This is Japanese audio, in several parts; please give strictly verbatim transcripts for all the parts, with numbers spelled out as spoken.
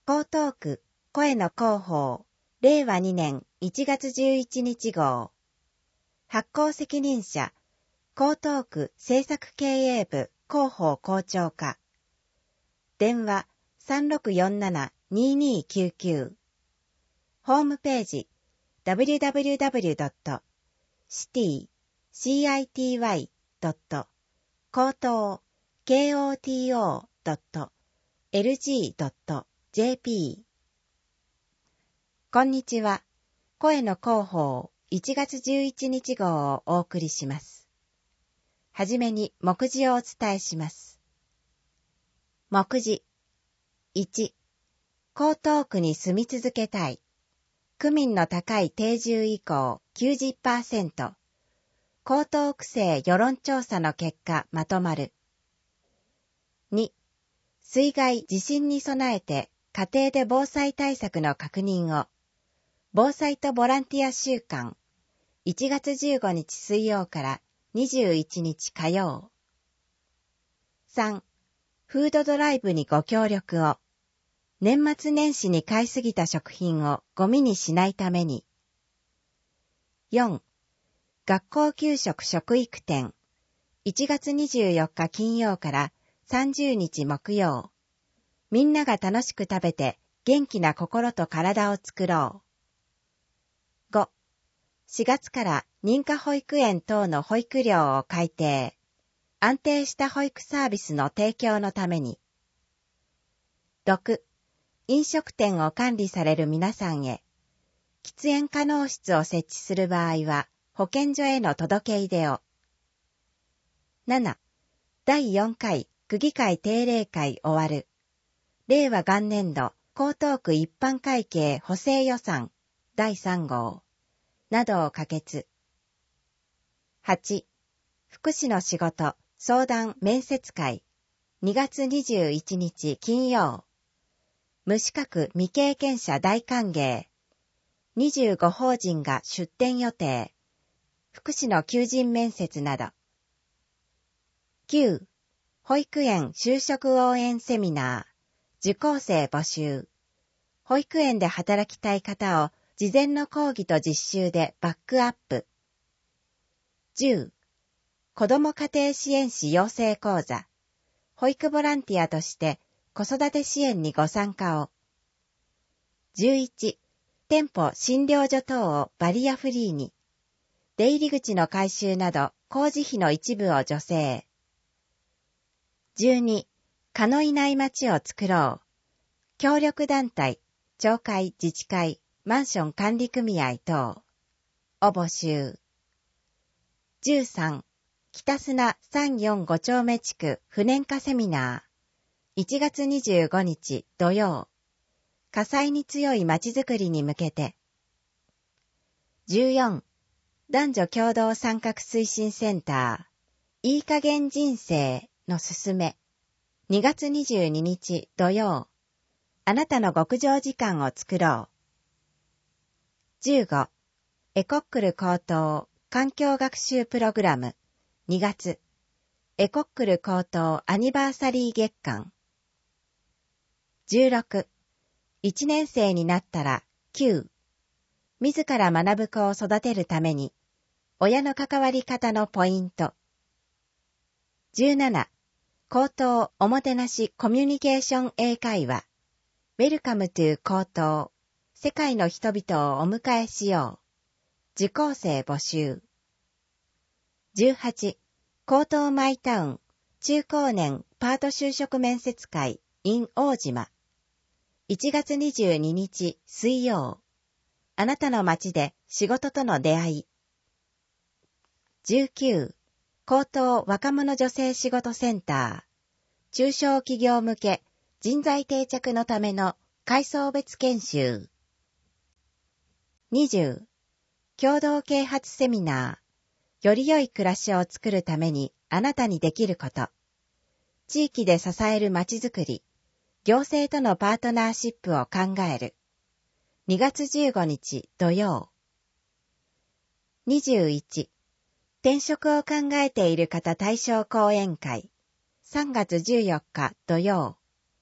江東区声の広報れいわにねんいちがつじゅういちにち号発行責任者江東区政策経営部広報校長課電話 さんろくよんななにーにーきゅうきゅう ホームページ ダブリューダブリューダブリュードットシティドット高等 ドットエルジードットジェーピー こんにちは。声の広報いちがつじゅういちにち号をお送りします。はじめに目次をお伝えします。目次いち、江東区に住み続けたい。区民の高い定住以降 きゅうじゅっパーセント。江東区政世論調査の結果まとまる。に、水害地震に備えて家庭で防災対策の確認を。防災とボランティア週間いちがつじゅうごにち水曜からにじゅういちにち火曜。さん、フードドライブにご協力を。年末年始に買いすぎた食品をゴミにしないために。よん、学校給食食育展いちがつにじゅうよっか金曜からさんじゅうにち木曜。みんなが楽しく食べて元気な心と体を作ろう。ご、しがつから認可保育園等の保育料を改定。安定した保育サービスの提供のために。ろく、飲食店を管理される皆さんへ。喫煙可能室を設置する場合は保健所への届け出を。なな、だいよんかい区議会定例会終わる。れいわ元年度江東区一般会計補正予算だいさん号などを可決。はち、福祉の仕事相談面接会にがつにじゅういちにち金曜。無資格未経験者大歓迎。にじゅうごほうじんが出展予定。福祉の求人面接など。きゅう、保育園就職応援セミナー。受講生募集。保育園で働きたい方を事前の講義と実習でバックアップ。じゅう、子ども家庭支援士養成講座。保育ボランティアとして子育て支援にご参加を。じゅういち、店舗診療所等をバリアフリーに。出入り口の改修など工事費の一部を助成。じゅうに、蚊のいない街を作ろう。協力団体、町会、自治会、マンション管理組合等を募集。じゅうさん、北砂さんよんご丁目地区不燃化セミナーいちがつにじゅうごにち土曜。火災に強い街づくりに向けて。じゅうよん、男女共同参画推進センターいい加減人生のすすめにがつにじゅうににち土曜。あなたの極上時間を作ろう。じゅうご、エコックル高等環境学習プログラムにがつ。エコックル高等アニバーサリー月間。じゅうろく、いちねん生になったらきゅう。自ら学ぶ子を育てるために親の関わり方のポイント。じゅうなな、高等おもてなしコミュニケーション英会話。Welcome to 高等。世界の人々をお迎えしよう。受講生募集。じゅうはち、高等マイタウン中高年パート就職面接会 in 大島。いちがつにじゅうににち水曜。あなたの街で仕事との出会い。じゅうきゅう、高等若者女性仕事センター。中小企業向け人材定着のための階層別研修。にじゅう、共同啓発セミナー。より良い暮らしを作るためにあなたにできること。地域で支えるまちづくり。行政とのパートナーシップを考える。にがつじゅうごにち土曜。にじゅういち、転職を考えている方対象講演会。さんがつじゅうよっか土曜。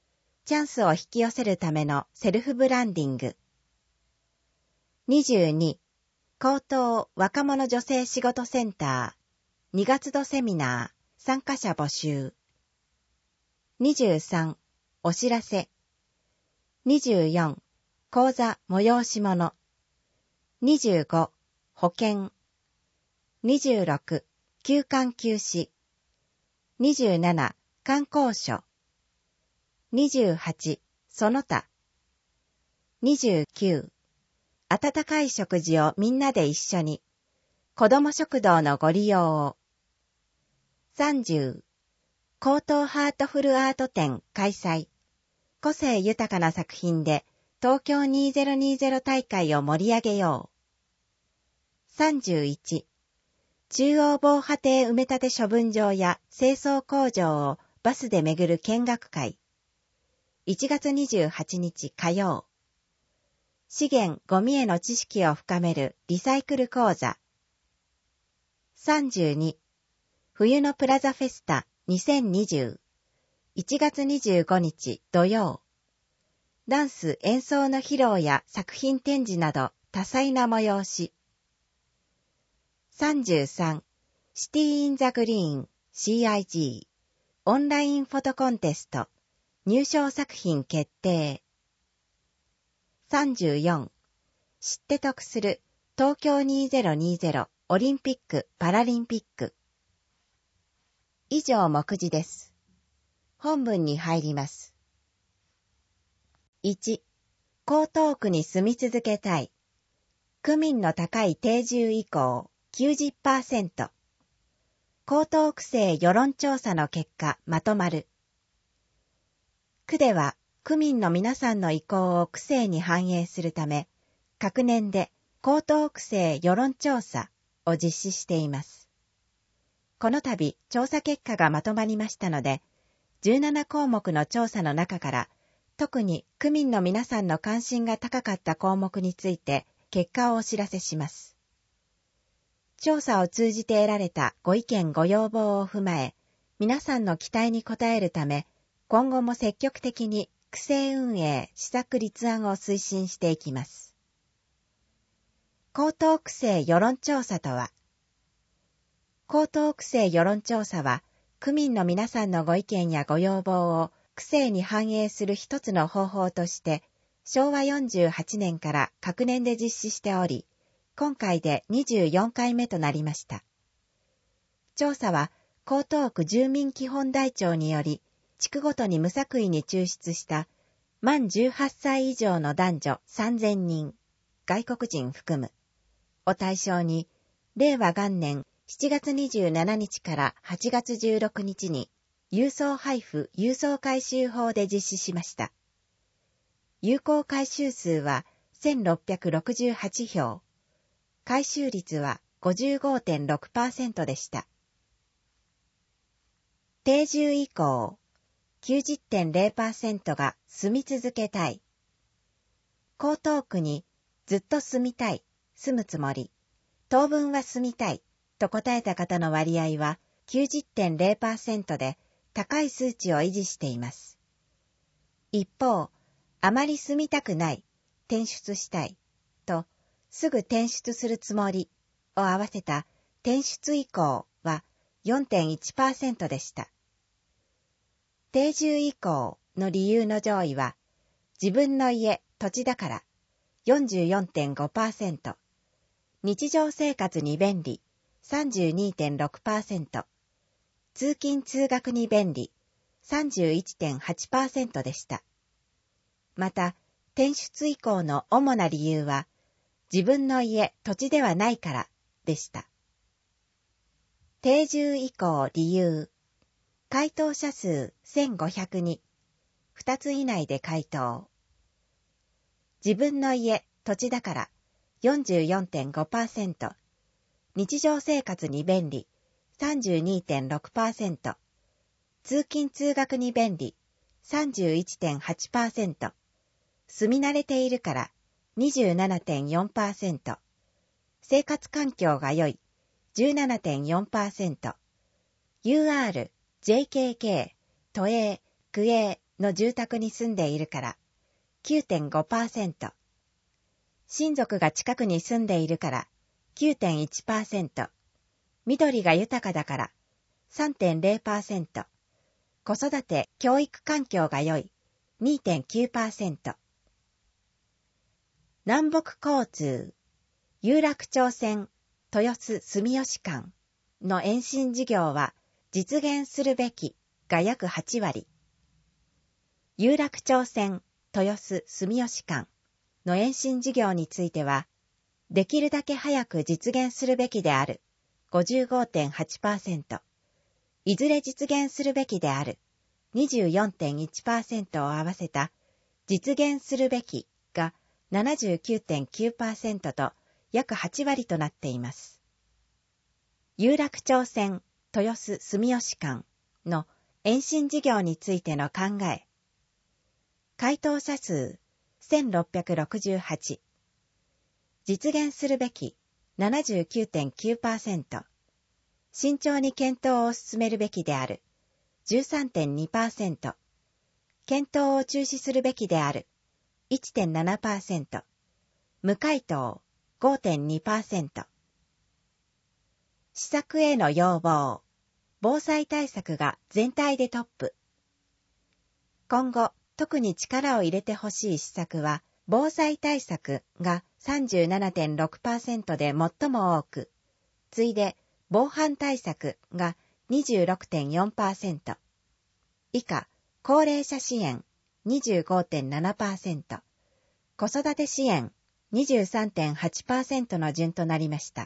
チャンスを引き寄せるためのセルフブランディング。にじゅうに、高等若者女性仕事センターにがつどセミナー参加者募集。にじゅうさん、お知らせ。にじゅうよん、講座催し物。にじゅうご、保険。にじゅうろく、休館休止。にじゅうなな、観光所。にじゅうはち、その他。にじゅうきゅう、温かい食事をみんなで一緒に。子ども食堂のご利用を。さんじゅう、高等ハートフルアート展開催。個性豊かな作品で東京にせんにじゅう大会を盛り上げよう。さんじゅういち、中央防波堤埋め立て処分場や清掃工場をバスで巡る見学会。いちがつにじゅうはちにち火曜。資源ゴミへの知識を深めるリサイクル講座。さんじゅうに、冬のプラザフェスタにせんにじゅう。いちがつにじゅうごにち土曜。ダンス演奏の披露や作品展示など多彩な催し。さんじゅうさん、シティインザグリーン シーアイジー オンラインフォトコンテスト入賞作品決定。さんじゅうよん、知って得する東京にせんにじゅうオリンピック・パラリンピック。以上目次です。本文に入ります。いち、江東区に住み続けたい。区民の高い定住意向 きゅうじゅっパーセント。江東区政世論調査の結果まとまる。区では区民の皆さんの意向を区政に反映するため、各年で江東区政世論調査を実施しています。この度調査結果がまとまりましたので、じゅうななこうもくの調査の中から、特に区民の皆さんの関心が高かった項目について結果をお知らせします。調査を通じて得られたご意見ご要望を踏まえ、皆さんの期待に応えるため、今後も積極的に区政運営施策立案を推進していきます。江東区政世論調査とは、江東区政世論調査は、区民の皆さんのご意見やご要望を区政に反映する一つの方法として、しょうわよんじゅうはちねんから各年で実施しており、今回でにじゅうよんかいめとなりました。調査は、江東区住民基本台帳により、地区ごとに無作為に抽出した、満じゅうはっさい以上の男女さんぜんにん、外国人含む、を対象に、令和元年しちがつにじゅうしちにちからはちがつじゅうろくにちに、郵送配布郵送回収法で実施しました。有効回収数はせんろっぴゃくろくじゅうはちひょう、回収率は ごじゅうごてんろくパーセント でした。定住意向 きゅうじゅってんれいパーセント が住み続けたい。江東区にずっと住みたい、住むつもり、当分は住みたいと答えた方の割合は きゅうじゅってんれいパーセント で高い数値を維持しています。一方、あまり住みたくない、転出したいとすぐ転出するつもりを合わせた転出意向は よんてんいちパーセント でした。定住意向の理由の上位は、自分の家、土地だから よんじゅうよんてんごパーセント、日常生活に便利 さんじゅうにてんろくパーセント、通勤通学に便利 さんじゅういちてんはちパーセント でした。また、転出意向の主な理由は、自分の家、土地ではないからでした。定住意向理由。回答者数せんごひゃくに、ふたつ以内で回答。自分の家、土地だから よんじゅうよんてんごパーセント、日常生活に便利 さんじゅうにてんろくパーセント、通勤通学に便利 さんじゅういちてんはちパーセント、住み慣れているから にじゅうななてんよんパーセント、生活環境が良い じゅうななてんよんパーセント、ユーアール、ジェイケーケー、都営、区営、 の住宅に住んでいるから きゅうてんごパーセント、親族が近くに住んでいるから きゅうてんいちパーセント、緑が豊かだから さんてんゼロパーセント、子育て・教育環境が良い にてんきゅうパーセント。南北交通、有楽町線豊洲住吉間の延伸事業は実現するべきが約はちわり。有楽町線豊洲住吉間の延伸事業については、できるだけ早く実現するべきである ごじゅうごてんはちパーセント、いずれ実現するべきである にじゅうよんてんいちパーセント を合わせた実現するべきが ななじゅうきゅうてんきゅうパーセント と約はちわりとなっています。有楽町線豊洲住吉間の延伸事業についての考え。回答者数せんろっぴゃくろくじゅうはち。実現するべき ななじゅうきゅうてんきゅうパーセント。慎重に検討を進めるべきである じゅうさんてんにパーセント。検討を中止するべきである いってんななパーセント。無回答 ごてんにパーセント。施策への要望。防災対策が全体でトップ。今後、特に力を入れてほしい施策は、防災対策が さんじゅうななてんろくパーセント で最も多く、次いで防犯対策が にじゅうろくてんよんパーセント。以下、高齢者支援 にじゅうごてんななパーセント、子育て支援 にじゅうさんてんはちパーセント の順となりました。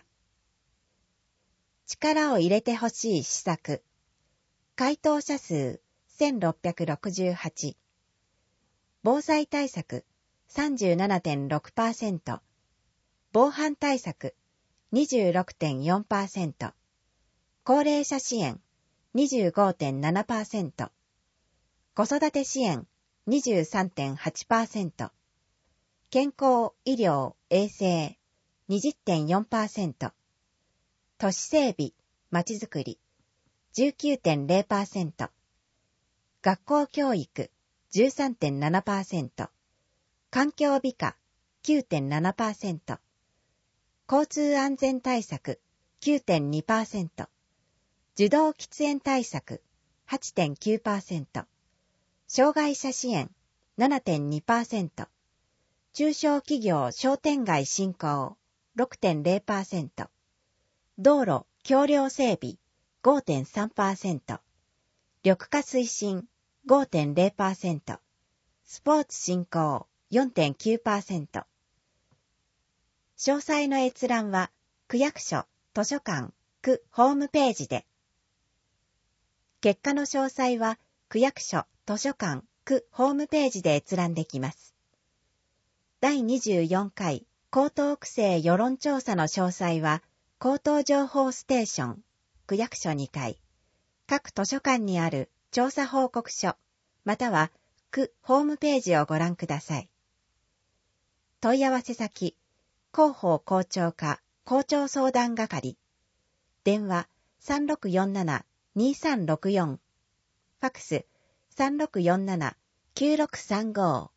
力を入れてほしい施策。回答者数せんろっぴゃくろくじゅうはち。防災対策 さんじゅうななてんろくパーセント。防犯対策 にじゅうろくてんよんパーセント。高齢者支援 にじゅうごてんななパーセント。子育て支援 にじゅうさんてんはちパーセント。健康・医療・衛生 にじゅってんよんパーセント。都市整備・まちづくり じゅうきゅうてんゼロパーセント。学校教育 じゅうさんてんななパーセント。環境美化 きゅうてんななパーセント。交通安全対策 きゅうてんにパーセント。受動喫煙対策 はちてんきゅうパーセント。障害者支援 ななてんにパーセント。中小企業商店街振興 ろくてんゼロパーセント。道路・橋梁整備 ごてんさんパーセント。緑化推進 ごてんゼロパーセント。スポーツ振興 よんてんきゅうパーセント。詳細の閲覧は区役所、図書館、区ホームページで。結果の詳細は区役所、図書館、区ホームページで閲覧できます。だいにじゅうよんかい江東区政世論調査の詳細は江東情報ステーション、区役所にかい、各図書館にある調査報告書、または区ホームページをご覧ください。問い合わせ先、広報校長課校長相談係、電話 さんろくよんなな にさんろくよん、ファクス さんろくよんなな きゅうろくさんご